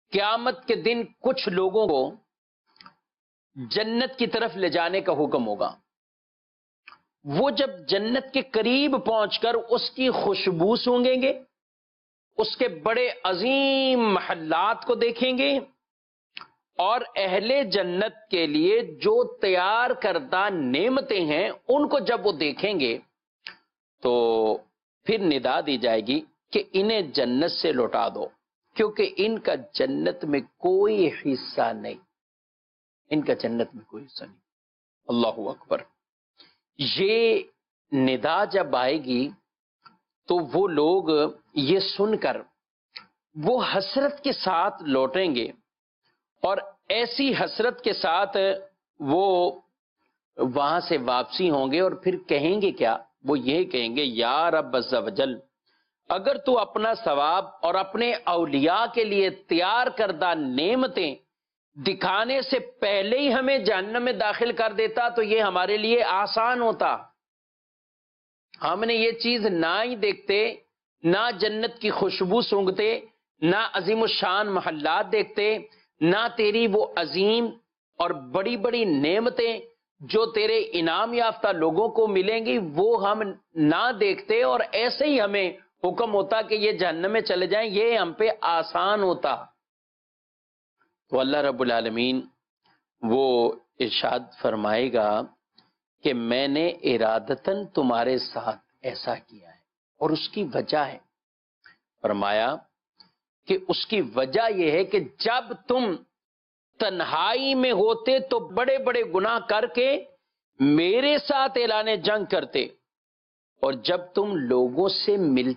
قیامت کے دن کچھ لوگوں کو جنت کی طرف لے جانے کا حکم ہوگا. وہ جب جنت کے قریب پہنچ کر اس کی خوشبو سونگیں گے، اس کے بڑے عظیم محلات کو دیکھیں گے، اور اہل جنت کے لیے جو تیار کردہ نعمتیں ہیں ان کو جب وہ دیکھیں گے تو پھر ندا دی جائے گی کہ انہیں جنت سے لوٹا دو، کیونکہ ان کا جنت میں کوئی حصہ نہیں، ان کا جنت میں کوئی حصہ نہیں. اللہ اکبر. یہ ندا جب آئے گی تو وہ لوگ یہ سن کر وہ حسرت کے ساتھ لوٹیں گے، اور ایسی حسرت کے ساتھ وہ وہاں سے واپسی ہوں گے، اور پھر کہیں گے کیا؟ وہ یہ کہیں گے یا رب عز و جل، اگر تو اپنا ثواب اور اپنے اولیاء کے لیے تیار کردہ نعمتیں دکھانے سے پہلے ہی ہمیں جہنم میں داخل کر دیتا تو یہ ہمارے لیے آسان ہوتا. ہم نے یہ چیز نہ ہی دیکھتے، نہ جنت کی خوشبو سونگتے، نہ عظیم الشان محلات دیکھتے، نہ تیری وہ عظیم اور بڑی بڑی نعمتیں جو تیرے انعام یافتہ لوگوں کو ملیں گی وہ ہم نہ دیکھتے، اور ایسے ہی ہمیں حکم ہوتا کہ یہ جہنم میں چلے جائیں، یہ ہم پہ آسان ہوتا. تو اللہ رب العالمین وہ ارشاد فرمائے گا کہ میں نے ارادتاً تمہارے ساتھ ایسا کیا ہے، اور اس کی وجہ ہے. فرمایا کہ اس کی وجہ یہ ہے کہ جب تم تنہائی میں ہوتے تو بڑے بڑے گناہ کر کے میرے ساتھ اعلان جنگ کرتے، اور جب تم لوگوں سے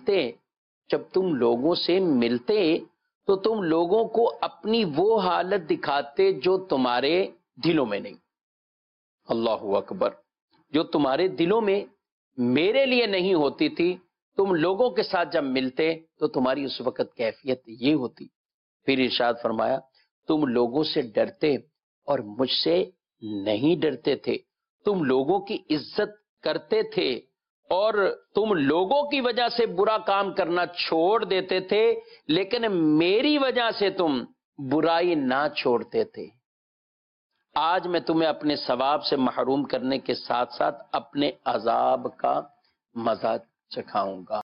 ملتے تو تم لوگوں کو اپنی وہ حالت دکھاتے جو تمہارے دلوں میں نہیں. اللہ اکبر. جو تمہارے دلوں میں میرے لیے نہیں ہوتی تھی، تم لوگوں کے ساتھ جب ملتے تو تمہاری اس وقت کیفیت یہ ہوتی. پھر ارشاد فرمایا تم لوگوں سے ڈرتے اور مجھ سے نہیں ڈرتے تھے، تم لوگوں کی عزت کرتے تھے اور تم لوگوں کی وجہ سے برا کام کرنا چھوڑ دیتے تھے، لیکن میری وجہ سے تم برائی نہ چھوڑتے تھے. آج میں تمہیں اپنے ثواب سے محروم کرنے کے ساتھ ساتھ اپنے عذاب کا مزہ چکھاؤں گا.